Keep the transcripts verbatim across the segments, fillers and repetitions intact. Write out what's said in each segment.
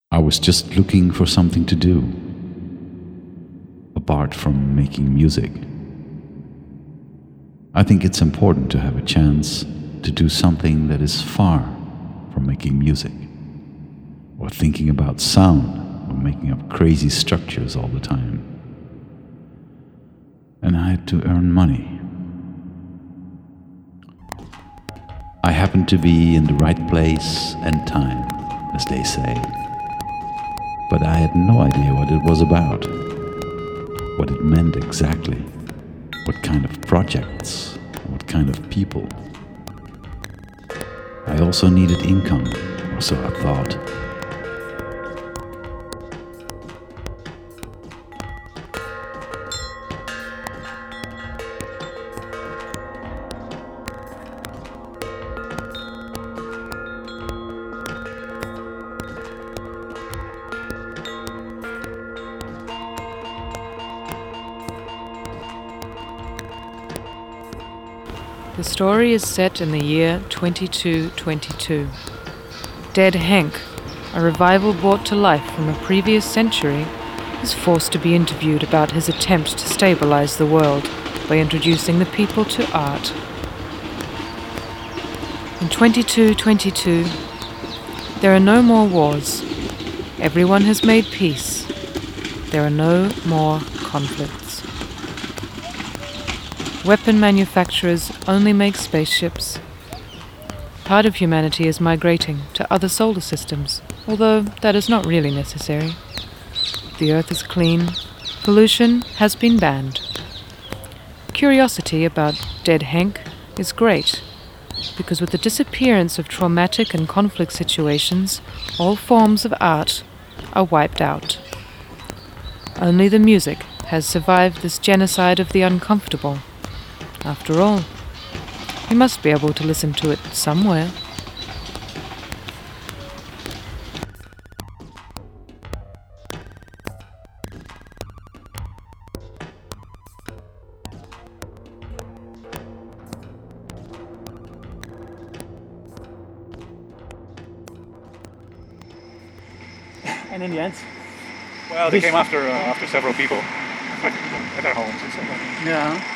I was just looking for something to do, apart from making music. I think it's important to have a chance to do something that is far from making music, or thinking about sound, or making up crazy structures all the time. And I had to earn money. I happened to be in the right place and time, as they say. But I had no idea what it was about, what it meant exactly, what kind of projects, what kind of people. I also needed income, or so I thought. The story is set in the year twenty-two twenty-two. Dead Henk, a revival brought to life from a previous century, is forced to be interviewed about his attempt to stabilize the world by introducing the people to art. In twenty-two twenty-two, there are no more wars. Everyone has made peace. There are no more conflicts. Weapon manufacturers only make spaceships. Part of humanity is migrating to other solar systems, although that is not really necessary. The Earth is clean. Pollution has been banned. Curiosity about Dead Henk is great, because with the disappearance of traumatic and conflict situations, all forms of art are wiped out. Only the music has survived this genocide of the uncomfortable. After all, you must be able to listen to it somewhere. And in the end? Well, they This- came after uh, after several people at their homes and stuff. Yeah.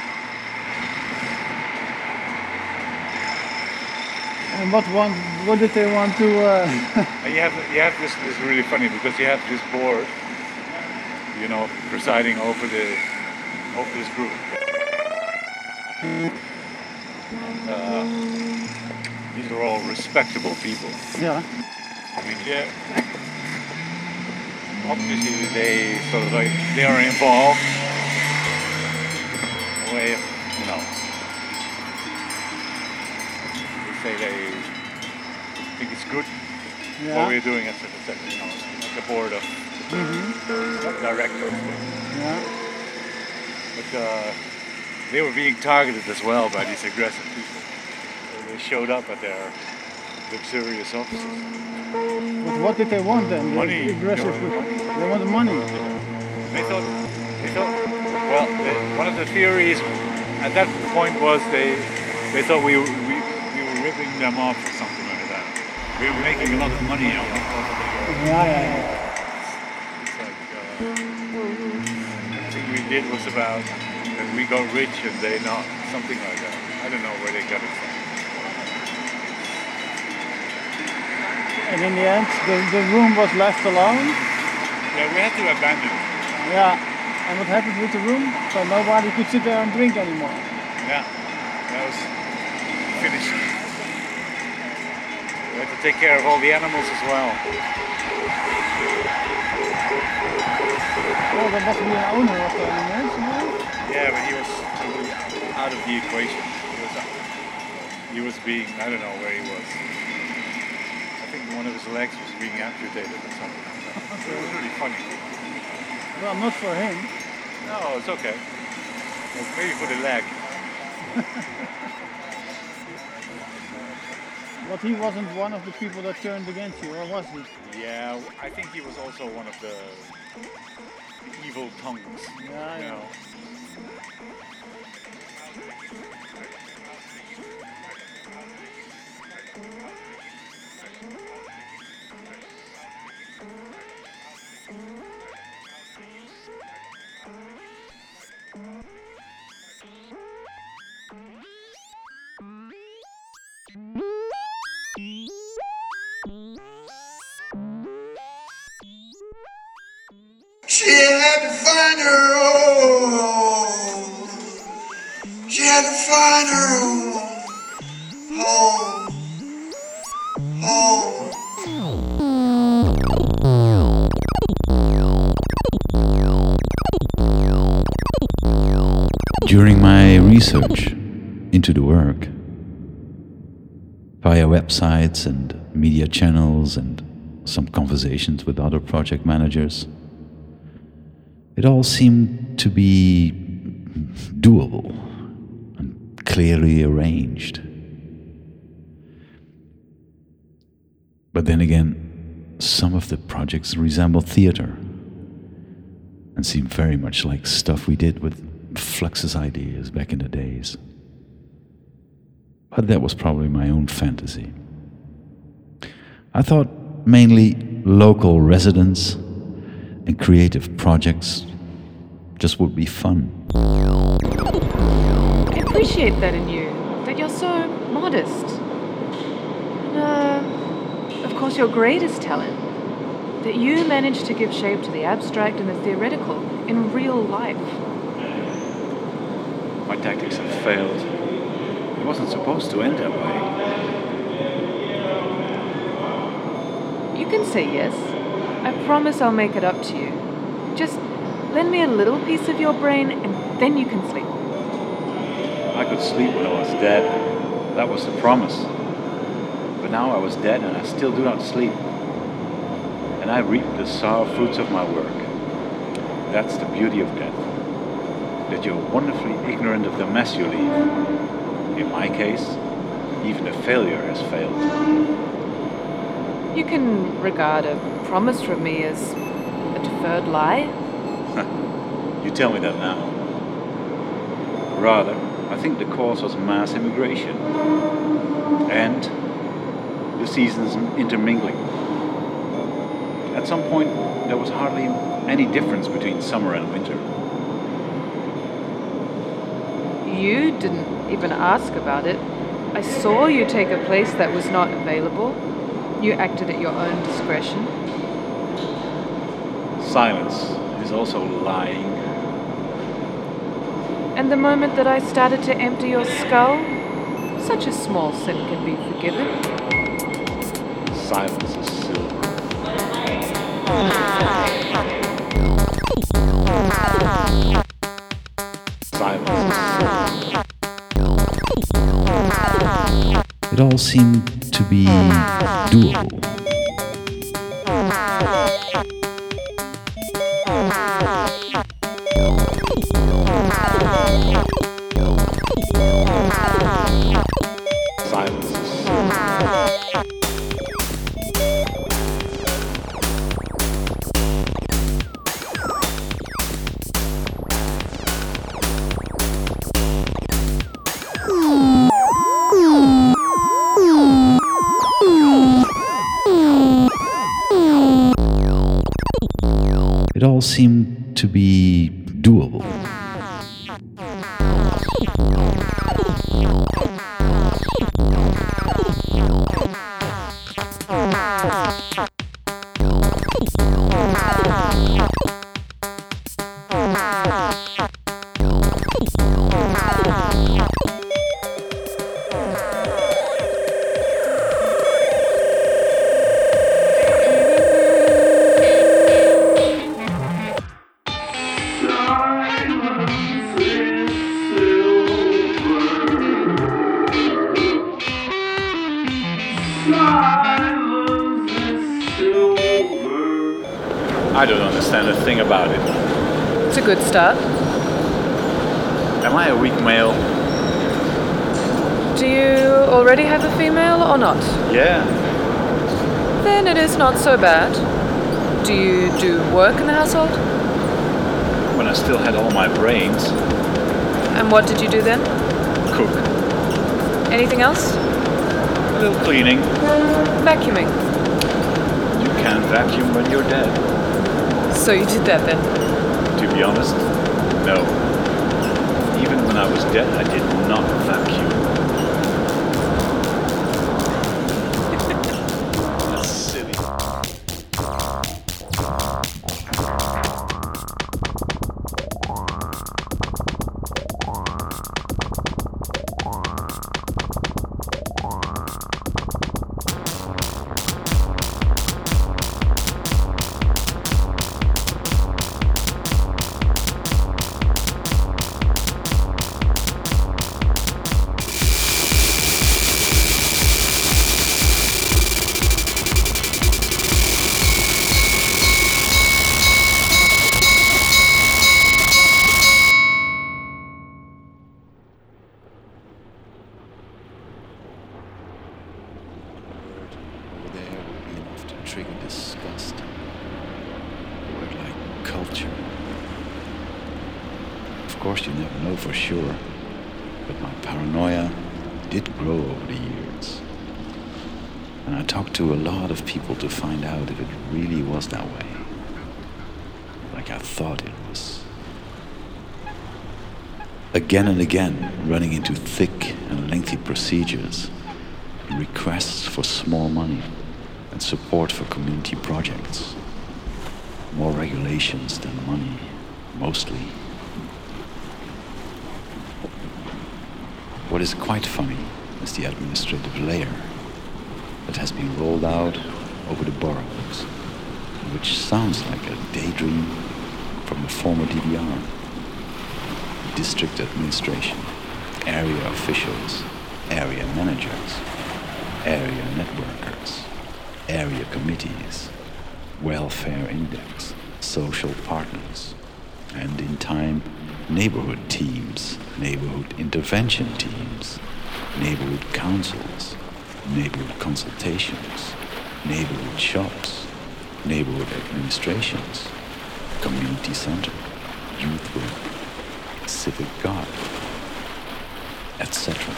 And what want, what did they want to... Uh, And you have you have this, this is really funny because you have this board, you know, presiding over the over this group. Uh, these are all respectable people. yeah. I mean, yeah. Obviously, they sort of like they are involved. In a way, of, you know. Say they think it's good Yeah. what we're doing, et cetera, et cetera. You know, like a board of Mm-hmm. directors. Yeah. But uh, they were being targeted as well by these aggressive people. So they showed up at their luxurious offices. But what did they want then? The Money. aggressive They wanted group. money. They wanted money. They thought, they thought. Well, the, one of the theories at that point was they they thought we were- we we were ripping them off or something like that. We were making a lot of money on it. Yeah, yeah, yeah. It's like, uh, everything we did was about that we got rich and they not, something like that. I don't know where they got it from. And in the end, the, the room was left alone. Yeah, we had to abandon it. Yeah. And what happened with the room? So nobody could sit there and drink anymore. Yeah, that was finished. We had to take care of all the animals as well. Oh, there must be an owner of the animals, no? Yeah, but he was totally out of the equation. He was, he was being, I don't know where he was. I think one of his legs was being amputated or something. It was really funny. Well, not for him. No, it's okay. Well, maybe for the leg. But he wasn't one of the people that turned against you, or was he? Yeah, I think he was also one of the evil tongues. Yeah, you yeah. know. She had to find her own. She had to find her own home. Home. During my research into the work, via websites and media channels and some conversations with other project managers, it all seemed to be doable and clearly arranged. But then again, some of the projects resemble theater and seem very much like stuff we did with Fluxus ideas back in the days. But that was probably my own fantasy. I thought mainly local residents and creative projects just would be fun. I appreciate that in you, that you're so modest. And, uh, of course, your greatest talent, that you managed to give shape to the abstract and the theoretical in real life. My tactics have failed. It wasn't supposed to end that way. You can say yes. I promise I'll make it up to you. Just lend me a little piece of your brain and then you can sleep. I could sleep when I was dead. That was the promise. But now I was dead and I still do not sleep. And I reap the sour fruits of my work. That's the beauty of death. That you're wonderfully ignorant of the mess you leave. In my case, even a failure has failed. You can regard a promise from me as a deferred lie. You tell me that now. Rather, I think the cause was mass immigration. And the seasons intermingling. At some point, there was hardly any difference between summer and winter. You didn't even ask about it. I saw you take a place that was not available. You acted at your own discretion. Silence is also lying. And the moment that I started to empty your skull, such a small sin can be forgiven. Silence is silver. Silence is silver. It all seemed to be doable. Silence is silver. It all seemed to be doable. I don't understand a thing about it. It's a good start. Am I a weak male? Do you already have a female or not? Yeah. Then it is not so bad. Do you do work in the household? When I still had all my brains. And what did you do then? Cook. Anything else? A little cleaning. Vacuuming. You can't vacuum when you're dead. So you did that then? To be honest, no. Even when I was dead, I did not vacuum. That's silly. culture. Of course, you never know for sure, but my paranoia did grow over the years. And I talked to a lot of people to find out if it really was that way, like I thought it was. Again and again, running into thick and lengthy procedures, and requests for small money, and support for community projects. More regulations than money, mostly. What is quite funny is the administrative layer that has been rolled out over the boroughs, which sounds like a daydream from the former D D R. District administration, area officials, area managers, area networkers, area committees, welfare index, social partners, and in time, neighborhood teams, neighborhood intervention teams, neighborhood councils, neighborhood consultations, neighborhood shops, neighborhood administrations, community center, youth work, civic guard, et cetera.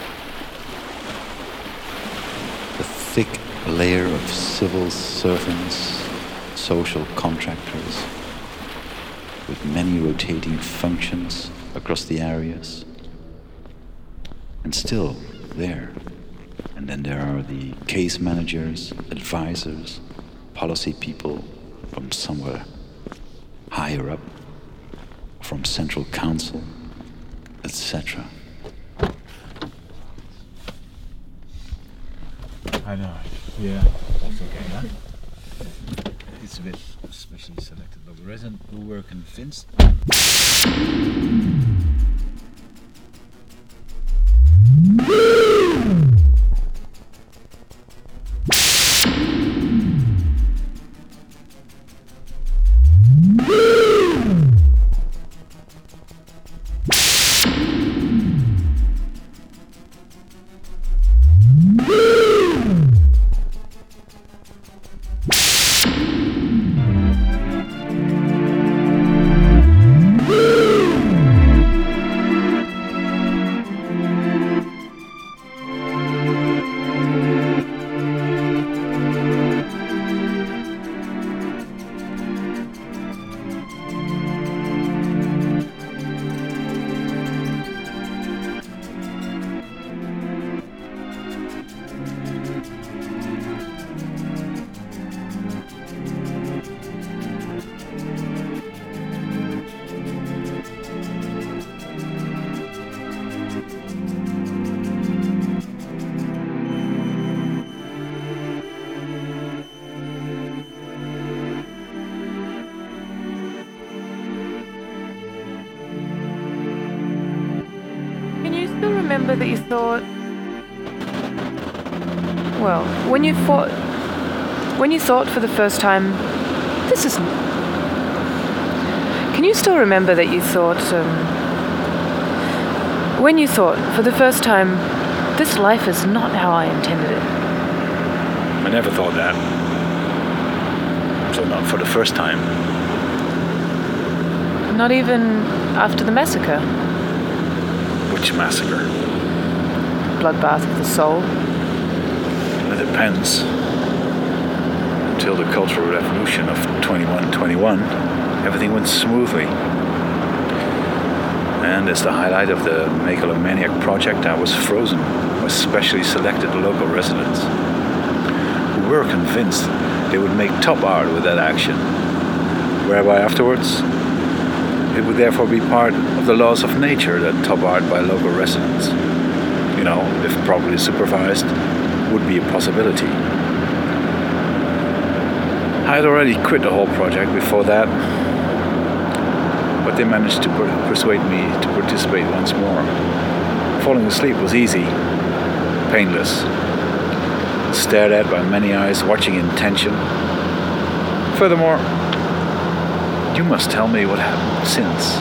The thick layer of civil servants, social contractors, with many rotating functions across the areas, and still there. And then there are the case managers, advisors, policy people from somewhere higher up, from central council, et cetera. I know. Yeah, that's okay, huh? It's a bit specially selected local resident who were convinced. Remember that you thought, well, when you thought, when you thought for the first time, this isn't. Can you still remember that you thought, um, when you thought for the first time, this life is not how I intended it? I never thought that. So not for the first time. Not even after the massacre? Which massacre? Bloodbath of the soul. It depends. Until the Cultural Revolution of twenty-one twenty-one, everything went smoothly. And as the highlight of the Megalomaniac project, I was frozen by specially selected local residents who were convinced they would make top art with that action, whereby afterwards it would therefore be part of the laws of nature that top art by local residents, you know, if properly supervised, would be a possibility. I had already quit the whole project before that, but they managed to per- persuade me to participate once more. Falling asleep was easy, painless, stared at by many eyes watching in tension. Furthermore, you must tell me what happened since.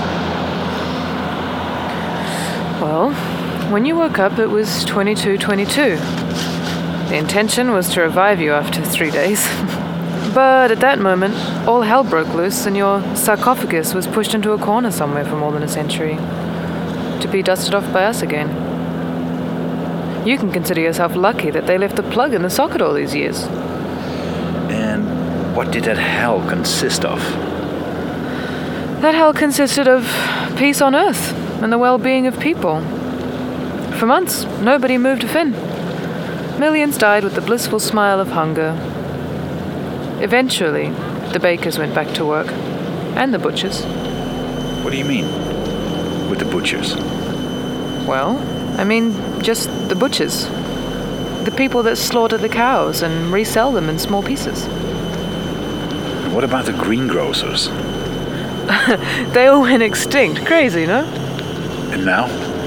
Well, when you woke up, it was twenty-two twenty-two. The intention was to revive you after three days. But at that moment, all hell broke loose and your sarcophagus was pushed into a corner somewhere for more than a century, to be dusted off by us again. You can consider yourself lucky that they left the plug in the socket all these years. And what did that hell consist of? That hell consisted of peace on earth and the well-being of people. For months, nobody moved a fin. Millions died with the blissful smile of hunger. Eventually, the bakers went back to work, and the butchers. What do you mean, with the butchers? Well, I mean just the butchers. The people that slaughter the cows and resell them in small pieces. What about the greengrocers? They all went extinct. Crazy, no? And now?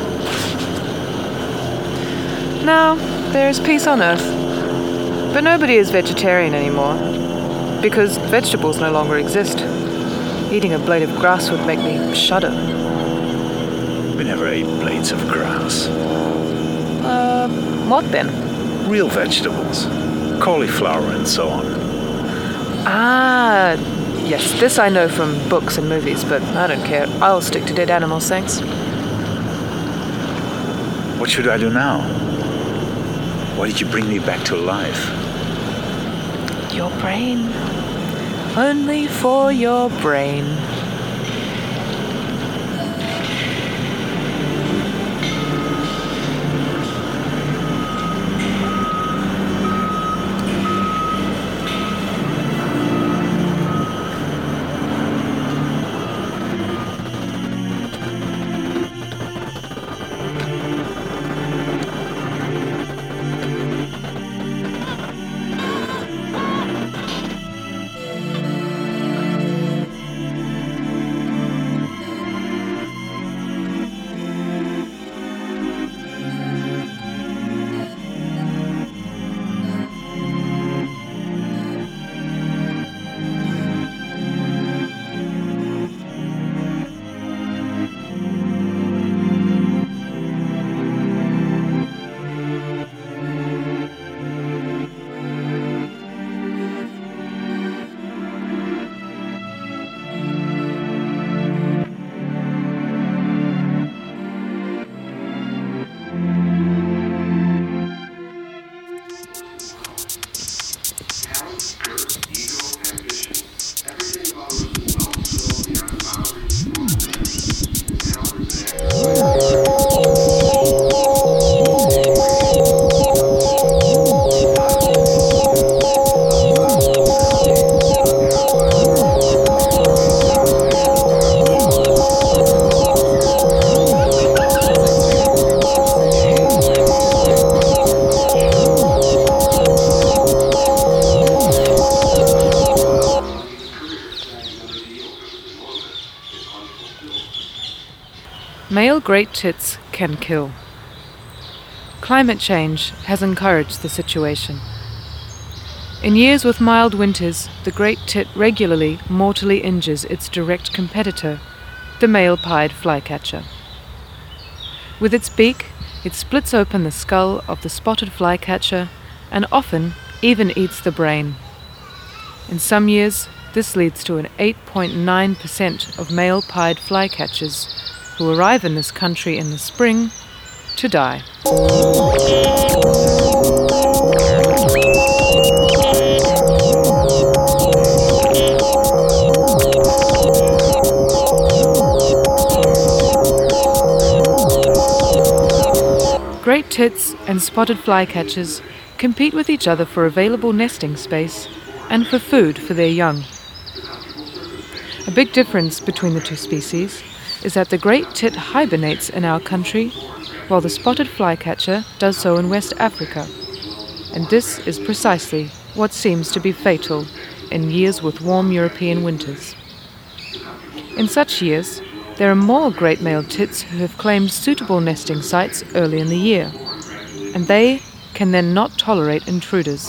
Now, there is peace on earth. But nobody is vegetarian anymore, because vegetables no longer exist. Eating a blade of grass would make me shudder. We never ate blades of grass. Uh, what then? Real vegetables. Cauliflower and so on. Ah, yes, this I know from books and movies, but I don't care. I'll stick to dead animals, thanks. What should I do now? Why did you bring me back to life? Your brain. Only for your brain. Male great tits can kill. Climate change has encouraged the situation. In years with mild winters, the great tit regularly mortally injures its direct competitor, the male-pied flycatcher. With its beak, it splits open the skull of the spotted flycatcher and often even eats the brain. In some years, this leads to an eight point nine percent of male-pied flycatchers who arrive in this country in the spring to die. Great tits and spotted flycatchers compete with each other for available nesting space and for food for their young. A big difference between the two species is that the great tit hibernates in our country, while the spotted flycatcher does so in West Africa. And this is precisely what seems to be fatal in years with warm European winters. In such years, there are more great male tits who have claimed suitable nesting sites early in the year, and they can then not tolerate intruders.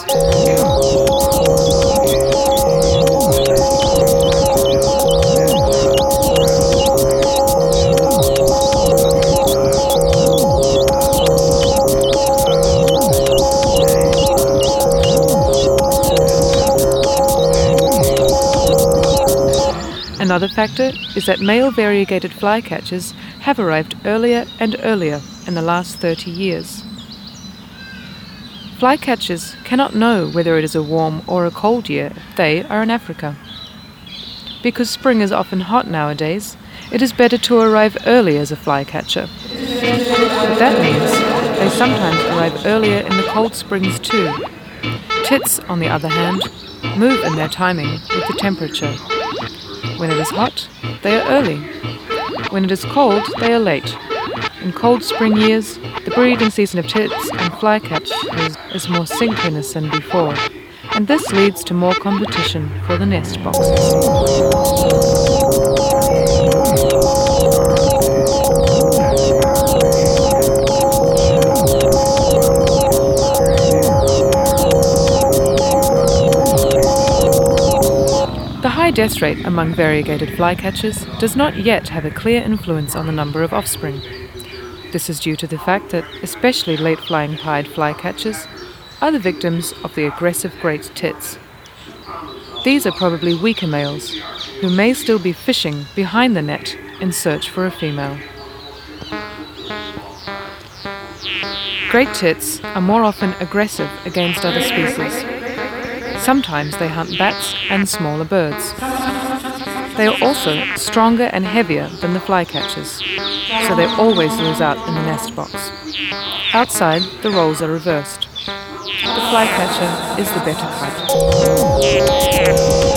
Another factor is that male variegated flycatchers have arrived earlier and earlier in the last thirty years. Flycatchers cannot know whether it is a warm or a cold year if they are in Africa. Because spring is often hot nowadays, it is better to arrive early as a flycatcher. But that means they sometimes arrive earlier in the cold springs too. Tits, on the other hand, move in their timing with the temperature. When it is hot, they are early. When it is cold, they are late. In cold spring years, the breeding season of tits and flycatchers is more synchronous than before, and this leads to more competition for the nest boxes. The high death rate among variegated flycatchers does not yet have a clear influence on the number of offspring. This is due to the fact that especially late-flying pied flycatchers are the victims of the aggressive great tits. These are probably weaker males, who may still be fishing behind the net in search for a female. Great tits are more often aggressive against other species. Sometimes they hunt bats and smaller birds. They are also stronger and heavier than the flycatchers, so they always lose out in the nest box. Outside, the roles are reversed. The flycatcher is the better kite.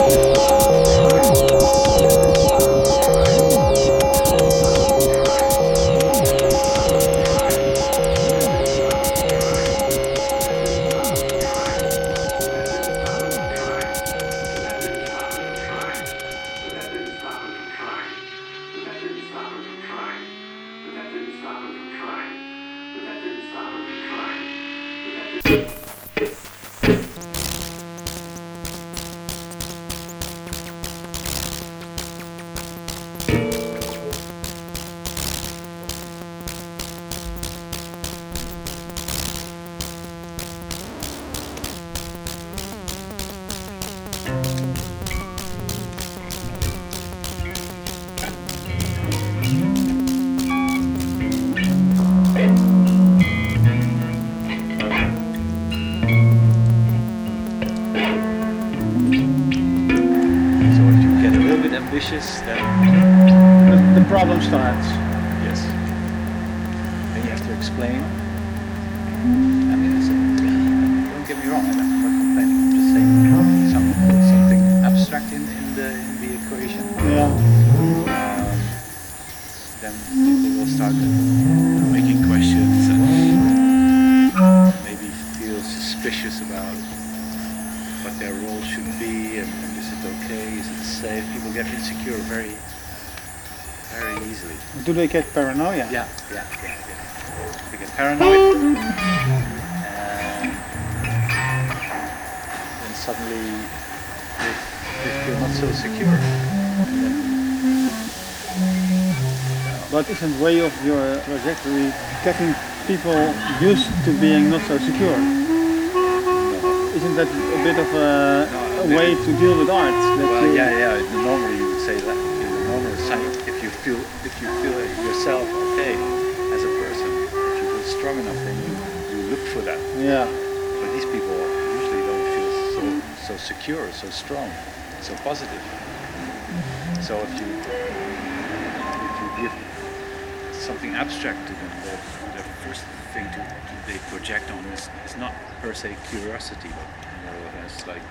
Then the, the problem starts. Yes. And you have to explain. I mean, it's a, don't get me wrong, I'm not complaining. I'm just saying some, something abstract in, in the in the equation. Yeah. Uh, then people will start making questions and maybe feel suspicious about what their role should be, and, and is it okay, is it safe? People get insecure very, very easily. Do they get paranoia? Yeah, yeah, yeah, yeah. They get paranoid, and then suddenly they, they feel not so secure. But isn't way of your trajectory getting people used to being not so secure? Isn't that a bit of a, no, a way to deal with art? That well, you yeah, yeah. Normally you would say that. In the normal science, if you feel, if you feel yourself okay as a person, if you feel strong enough, then you, you look for that. Yeah. But these people usually don't feel so so secure, so strong, so positive. So if you if you give something abstract to them, the, the first thing to, to they project on is, is not per se curiosity, but more or less like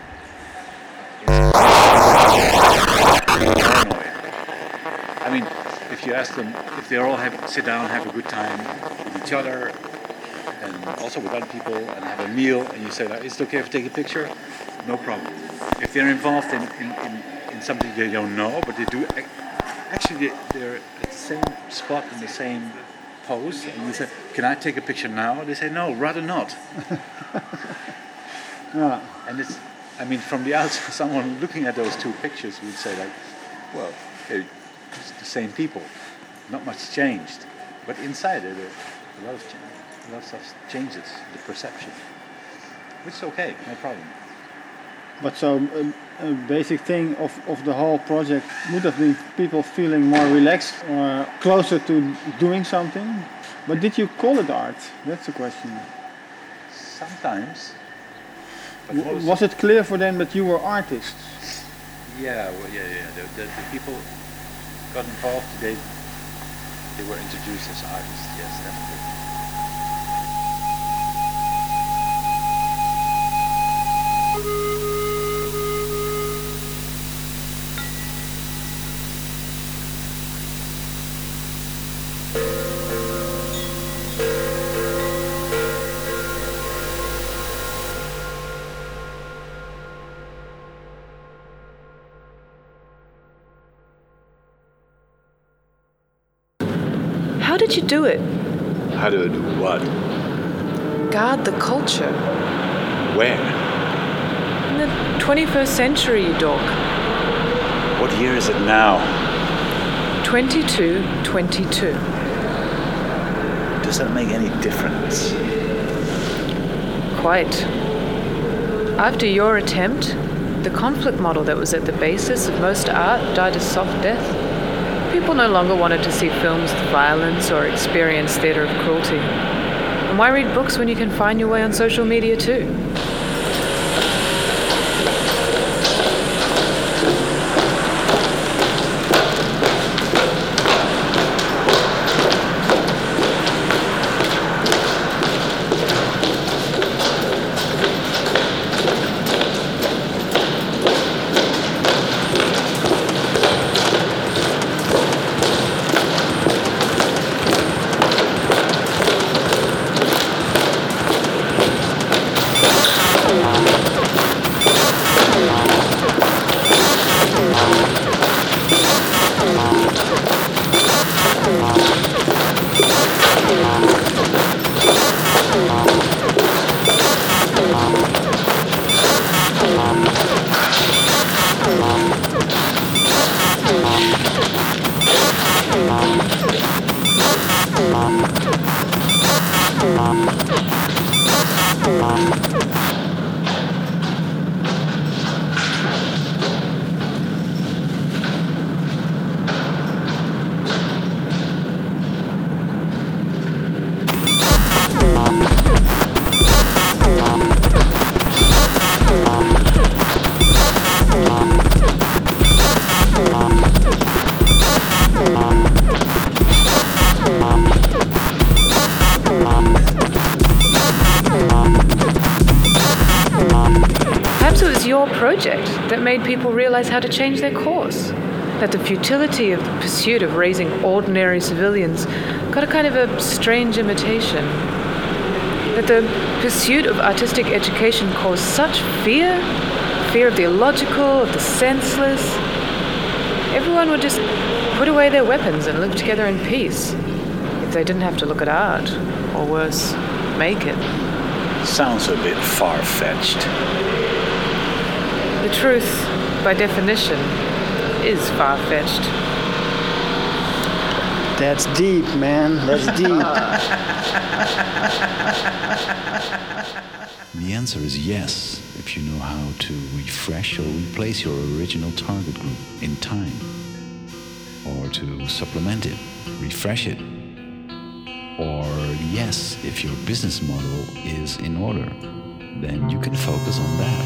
paranoia. I mean, if you ask them if they all have sit down, have a good time with each other, and also with other people, and have a meal, and you say, "Is it okay if I take a picture?" No problem. If they're involved in, in, in, in something they don't know, but they do actually they're at the same spot in the same pose, and you say, "Can I take a picture now?" They say, "No, rather not." Yeah. And it's, I mean, from the outside, someone looking at those two pictures would say, like, "Well, it's the same people, not much changed." But inside it, a lot of change, a lot of stuff changes the perception, which is okay, no problem. But so a, a basic thing of, of the whole project would have been people feeling more relaxed or closer to doing something. But did you call it art? That's the question. Sometimes. But W- was it clear for them that you were artists? Yeah, well, yeah, yeah. The, the, the people got involved. They they were introduced as artists. Yes, definitely. How did you do it? How do I do what? Guard the culture. Where? In the twenty-first century, you dork. What year is it now? twenty-two twenty-two. Does that make any difference? Quite. After your attempt, the conflict model that was at the basis of most art died a soft death. People no longer wanted to see films with violence or experience theatre of cruelty. And why read books when you can find your way on social media too? Project that made people realize how to change their course. That the futility of the pursuit of raising ordinary civilians got a kind of a strange imitation. That the pursuit of artistic education caused such fear, fear of the illogical, of the senseless. Everyone would just put away their weapons and live together in peace if they didn't have to look at art, or worse, make it. Sounds a bit far-fetched. The truth, by definition, is far-fetched. That's deep, man. That's deep. The answer is yes, if you know how to refresh or replace your original target group in time, or to supplement it, refresh it, or yes, if your business model is in order, then you can focus on that.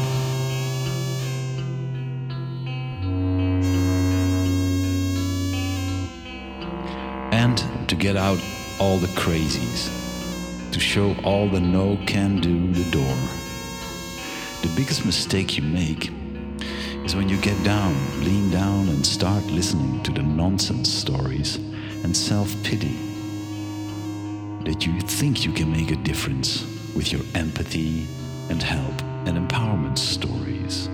And to get out all the crazies, to show all the no can do the door. The biggest mistake you make is when you get down, lean down and start listening to the nonsense stories and self-pity. That you think you can make a difference with your empathy and help and empowerment stories.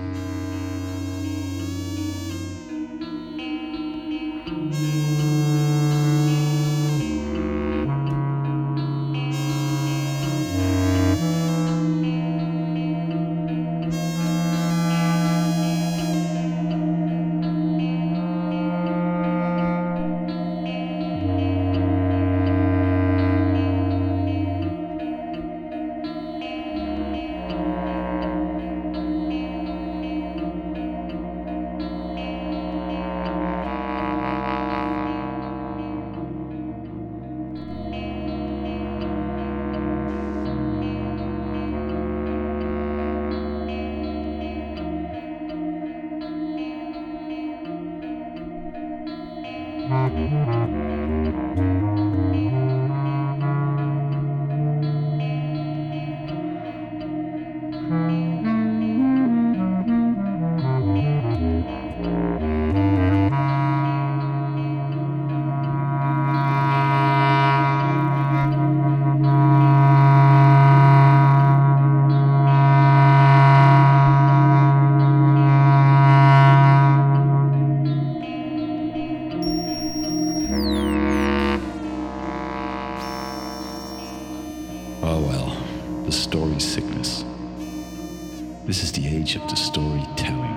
Oh well, the story sickness. This is the age of the storytelling.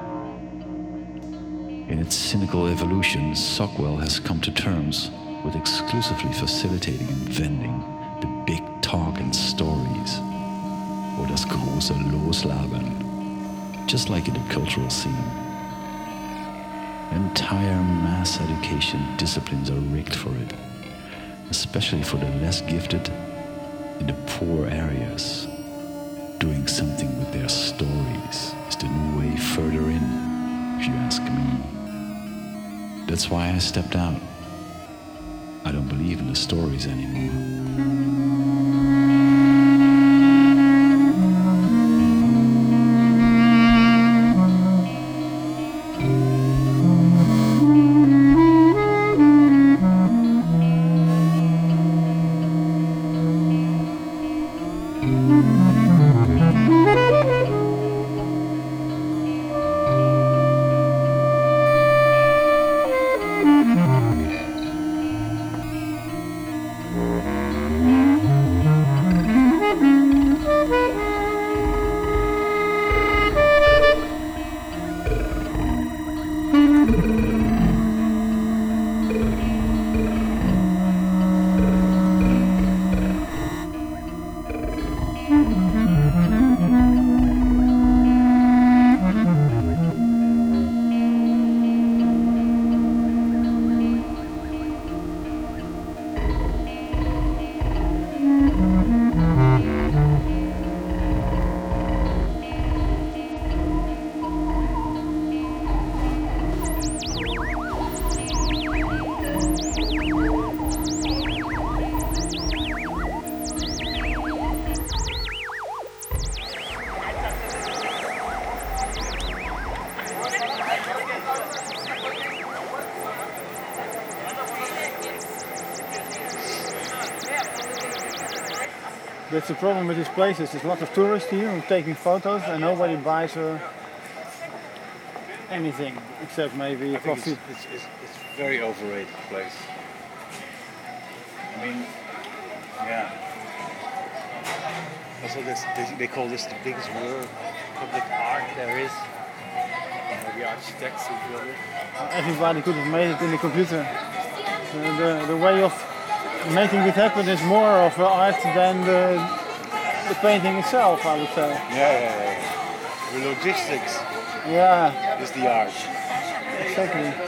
In its cynical evolution, Sockwell has come to terms with exclusively facilitating and vending the big talk and stories, or das große Loslabern, just like in the cultural scene. Entire mass education disciplines are rigged for it, especially for the less gifted in the poor areas. Doing something with their stories is the new way further in, if you ask me. That's why I stepped out. I don't believe in the stories anymore. That's the problem with these places. There's lots of tourists here who are taking photos and nobody buys uh, anything except maybe I think coffee. it's, it's, it's, it's a very overrated place. I mean, yeah. Also, this, they, they call this the biggest work public art there is. You know, the architects who built it. Everybody could have made it in the computer. So the, the way of making it happen is more of art than the, the painting itself, I would say. Yeah, yeah, yeah. The logistics Yeah, is the art. exactly.